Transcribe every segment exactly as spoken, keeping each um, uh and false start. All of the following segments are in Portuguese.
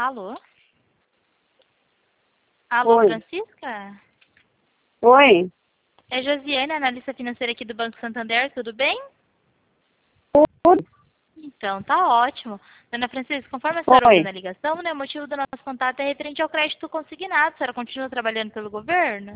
Alô? Alô, Oi. Francisca? Oi. É Josiane, analista financeira aqui do Banco Santander, tudo bem? Tudo. Então, tá ótimo. Dona Francisca, conforme a senhora ouviu Oi. na ligação, né, o motivo do nosso contato é referente ao crédito consignado. A senhora continua trabalhando pelo governo?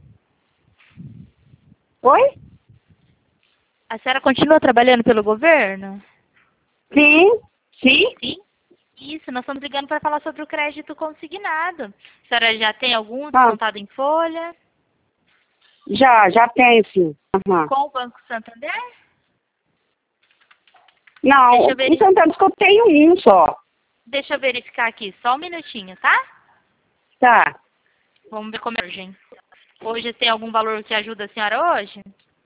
Oi? A senhora continua trabalhando pelo governo? Sim. Sim? Sim. Isso, nós estamos ligando para falar sobre o crédito consignado. A senhora já tem algum Ah, descontado em folha? já, já tem, sim. Aham. Com o Banco Santander? Não, Deixa eu, em veri... Santana que eu tenho um só. Deixa eu verificar aqui, só um minutinho, tá? Tá. Vamos ver como é hoje, hein? Hoje tem algum valor que ajuda a senhora hoje?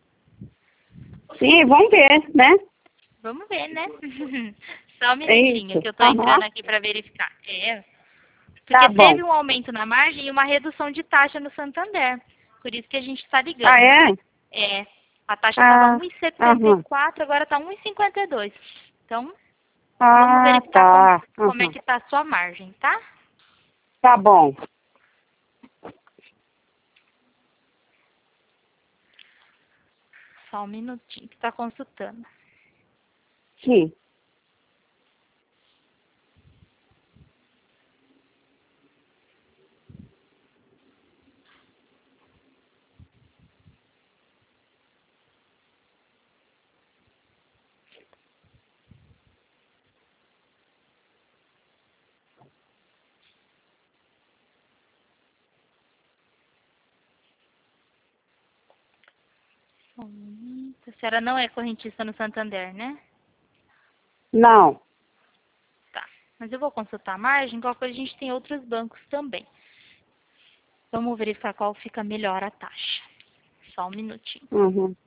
Sim, vamos ver, né? Vamos ver, né? Só um É minutinho isso. que eu tô Aham. entrando aqui para verificar. É, Tá porque bom. teve um aumento na margem e uma redução de taxa no Santander. Por isso que a gente está Ah, ligando. é? É, a taxa estava Ah, um vírgula setenta e aham. quatro, agora está um vírgula cinquenta e dois. Então, vamos Ah, verificar como, tá. como é Aham. que está a sua margem, tá? Tá bom. Só um minutinho que está consultando. Sim. Só um minuto. A senhora não é correntista no Santander, né? Não. Tá. Mas eu vou consultar a margem, qualquer coisa a gente tem outros bancos também. Vamos verificar qual fica melhor a taxa. Só um minutinho. Uhum.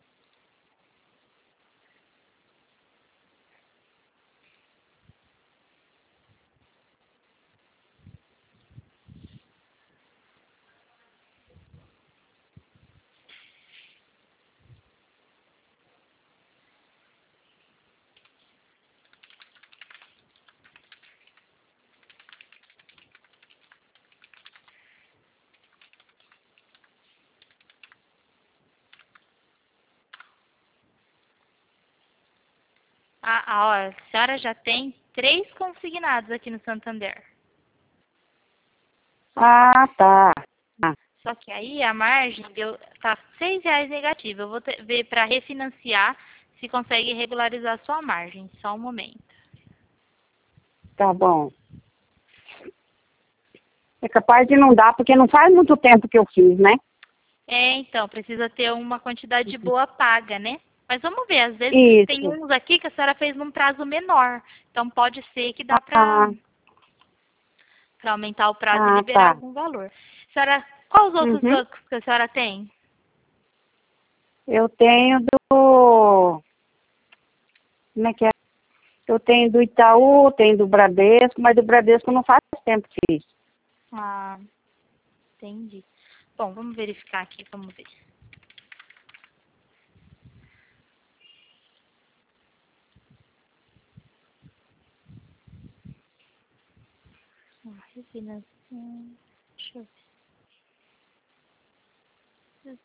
Ah, ah, ó, a senhora já tem três consignados aqui no Santander. Ah, tá. Ah, Só que aí a margem deu, tá seis reais negativa. Eu vou ter- ver para refinanciar se consegue regularizar a sua margem. Só um momento. tá bom. É capaz de não dar, porque não faz muito tempo que eu fiz, né? É, então, precisa ter uma quantidade boa paga, né? Mas vamos ver, às vezes tem Isso. uns aqui que a senhora fez num prazo menor. Então pode ser que dá para Ah, para aumentar o prazo e ah, liberar tá. algum valor. Senhora, quais os outros Uhum. bancos que a senhora tem? Eu tenho do. Como é que é? Eu tenho do Itaú, tenho do Bradesco, mas do Bradesco não faz tempo que fiz. Ah, entendi. Bom, vamos verificar aqui, vamos ver. Ah, refinanciação. Deixa eu ver.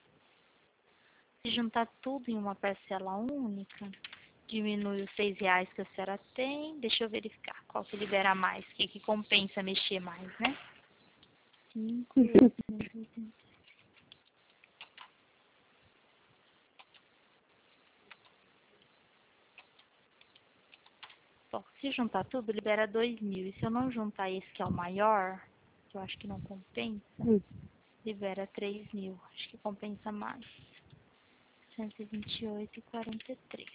Se juntar tudo em uma parcela única, diminui os seis reais que a senhora tem. Deixa eu verificar qual que libera mais, o que, que compensa mexer mais, né? Cinco, oitocentos e oitenta. Bom, se juntar tudo, libera dois mil. E se eu não juntar esse que é o maior, que eu acho que não compensa, Hum. libera três mil. Acho que compensa mais. Cento e e vinte e oito e quarenta e três.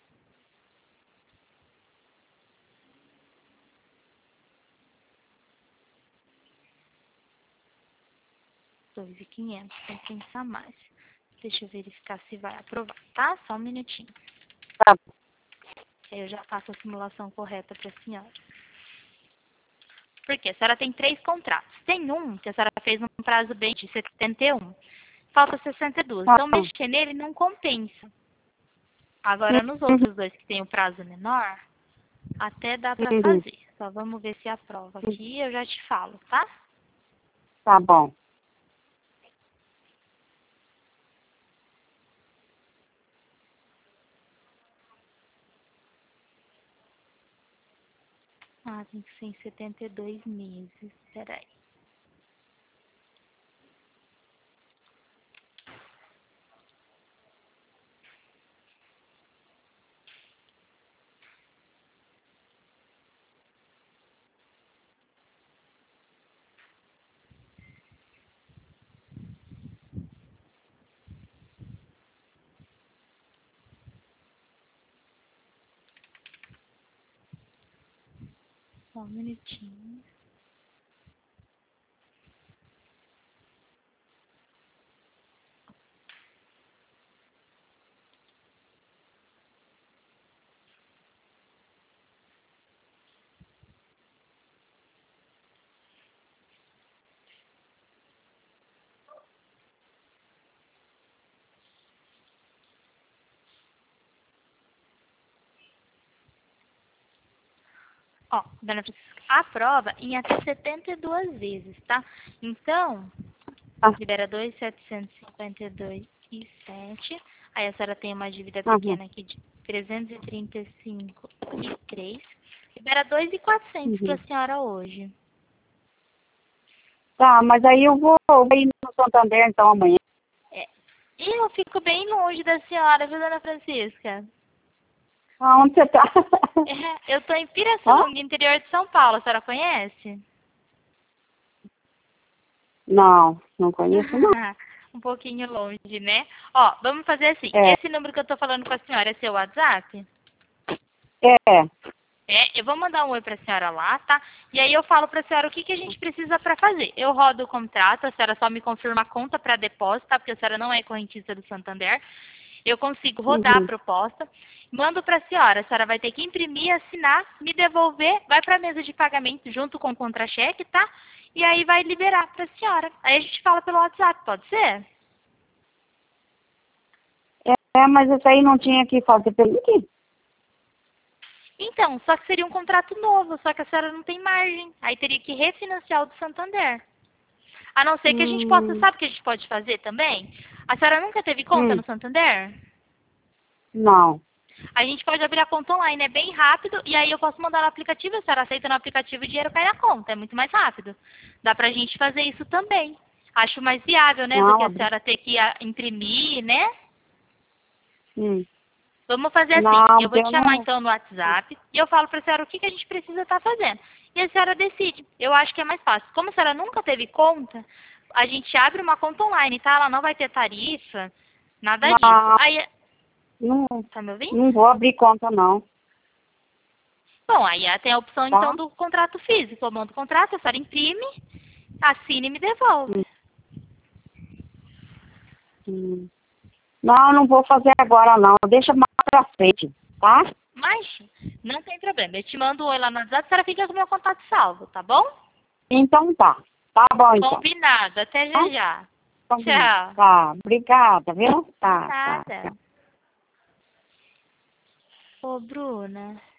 Dois mil e quinhentos, compensa mais. Deixa eu verificar se vai aprovar, tá? Só um minutinho. Tá. Aí eu já faço a simulação correta para a senhora. Por quê? A senhora tem três contratos. Tem um que a senhora fez num prazo bem de setenta e um. Falta sessenta e dois. Então, Ah, mexer nele não compensa. Agora, nos outros dois que tem o prazo menor, Até dá pra Uhum. fazer. Só vamos ver se aprova aqui, eu já te falo, tá? Tá bom. Ah, tem que ser em setenta e dois meses. Peraí. Só um minutinho. Ó, dona Francisca, aprova em até setenta e duas vezes, tá? Então, Ah, libera dois mil setecentos e cinquenta e dois e sete. Aí a senhora tem uma dívida uhum. pequena aqui de trezentos e trinta e cinco e três. Libera dois mil e quatrocentos Uhum. para a senhora hoje. Tá, mas aí eu vou, vou ir no Santander então amanhã. É. E eu fico bem longe da senhora, viu, dona Francisca? Aonde você tá? É, eu tô em Hã? Pirassununga, interior de São Paulo. A senhora conhece? Não, não conheço não. Um pouquinho longe, né? Ó, vamos fazer assim. É, Esse número que eu tô falando com a senhora é seu WhatsApp? é. É, eu vou mandar um oi pra senhora lá, tá? E aí eu falo pra senhora o que, que a gente precisa pra fazer. Eu rodo o contrato, a senhora só me confirma a conta pra depósito, tá? Porque a senhora não é correntista do Santander. Eu consigo rodar a Uhum. proposta, mando pra senhora. A senhora vai ter que imprimir, assinar, me devolver, vai pra mesa de pagamento junto com o contra-cheque, tá? E aí vai liberar pra senhora. Aí a gente fala pelo WhatsApp, pode ser? É, mas isso aí não tinha que fazer pelo quê? Então, só que seria um contrato novo, só que a senhora não tem margem. Aí teria que refinanciar o do Santander. A não ser que a gente possa, Hum, sabe o que a gente pode fazer também? A senhora nunca teve conta hum, no Santander? não. A gente pode abrir a conta online, é bem rápido, e aí eu posso mandar no aplicativo, a senhora aceita no aplicativo e o dinheiro cai na conta, é muito mais rápido. Dá pra gente fazer isso também. Acho mais viável, né, do Não, que a abri. senhora ter que ah, imprimir, né? Hum. Vamos fazer assim, Não, eu vou eu te chamar não. então no WhatsApp e eu falo pra senhora o que, que a gente precisa estar fazendo. E a senhora decide. Eu acho que é mais fácil. Como a senhora nunca teve conta, a gente abre uma conta online, tá? Ela não vai ter tarifa, nada disso. Não, Aí, não, tá me ouvindo? não vou abrir conta não, Bom, aí tem a opção então tá? do contrato físico. Eu mando o contrato, a senhora imprime, assina e me devolve. Hum, hum. Não, não vou fazer agora não. Deixa mais pra frente, tá? Mas não tem problema. Eu te mando um oi lá no WhatsApp, a senhora fica com o meu contato salvo, tá bom? Então tá. Tá bom então. Combinado. Até Tá? já já. Combinado. Tchau. Tá, obrigada, viu? De Tá, tá, nada. tchau. Ô, Bruna.